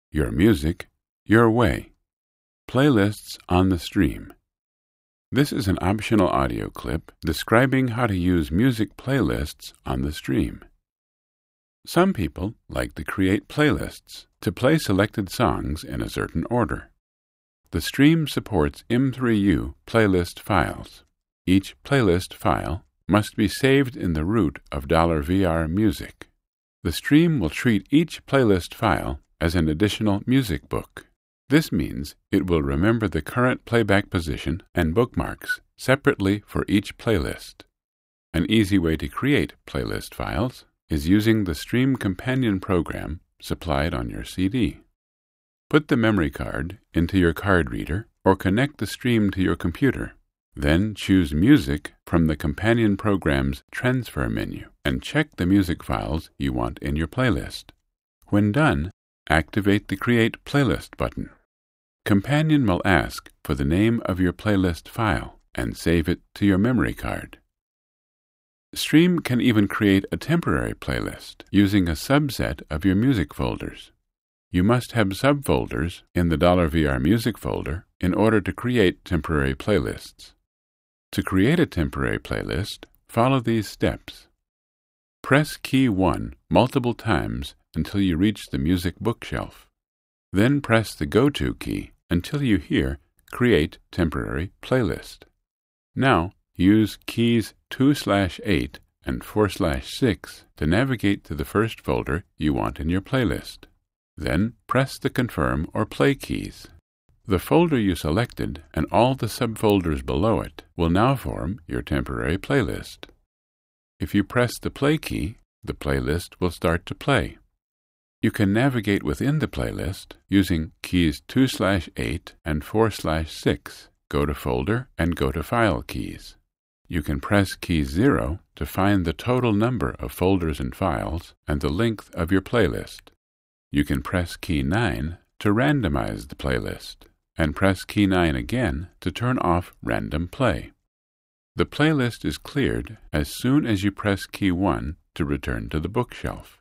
Your music, your way. Playlists on the stream. This is an optional audio clip describing how to use music playlists on the stream. Some people like to create playlists to play selected songs in a certain order. The stream supports M3U playlist files. Each playlist file must be saved in the root of $VR music. The stream will treat each playlist file as an additional music book. This means it will remember the current playback position and bookmarks separately for each playlist. An easy way to create playlist files is using the Stream Companion program supplied on your CD. Put the memory card into your card reader or connect the stream to your computer. Then choose Music from the Companion program's Transfer menu and check the music files you want in your playlist. When done, activate the Create Playlist button. Companion will ask for the name of your playlist file and save it to your memory card. Stream can even create a temporary playlist using a subset of your music folders. You must have subfolders in the $VR music folder in order to create temporary playlists. To create a temporary playlist, follow these steps. Press key 1 multiple times until you reach the music bookshelf. Then press the Go To key until you hear Create Temporary Playlist. Now, use keys 2/8 and 4/6 to navigate to the first folder you want in your playlist. Then press the Confirm or Play keys. The folder you selected and all the subfolders below it will now form your temporary playlist. If you press the Play key, the playlist will start to play. You can navigate within the playlist using keys 2/8 and 4/6, Go to Folder and Go to File keys. You can press key 0 to find the total number of folders and files and the length of your playlist. You can press key 9 to randomize the playlist, and press key 9 again to turn off random play. The playlist is cleared as soon as you press key 1 to return to the bookshelf.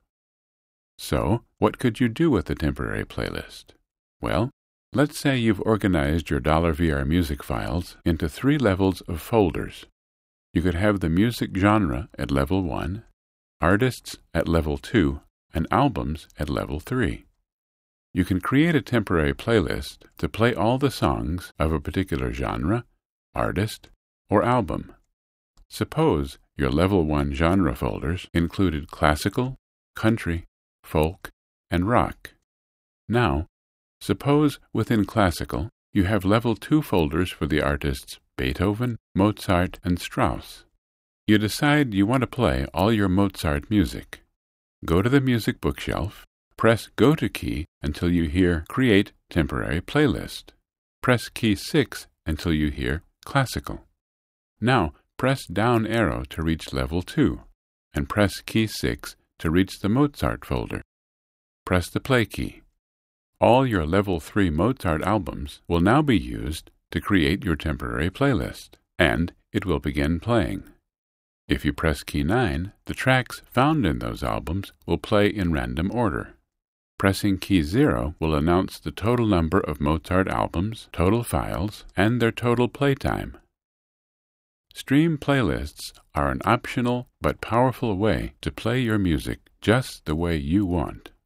So, what could you do with a temporary playlist? Well, let's say you've organized your $VR music files into 3 levels of folders. You could have the music genre at level 1, artists at level 2, and albums at level 3. You can create a temporary playlist to play all the songs of a particular genre, artist, or album. Suppose your level 1 genre folders included classical, country, folk, and rock. Now, suppose within classical you have level 2 folders for the artists Beethoven, Mozart, and Strauss. You decide you want to play all your Mozart music. Go to the music bookshelf, press Go To key until you hear Create Temporary Playlist. Press key 6 until you hear Classical. Now, press down arrow to reach level 2, and press key 6 to reach the Mozart folder. Press the Play key. All your level 3 Mozart albums will now be used to create your temporary playlist, and it will begin playing. If you press key 9, the tracks found in those albums will play in random order. Pressing key 0 will announce the total number of Mozart albums, total files, and their total playtime. Stream playlists are an optional but powerful way to play your music just the way you want.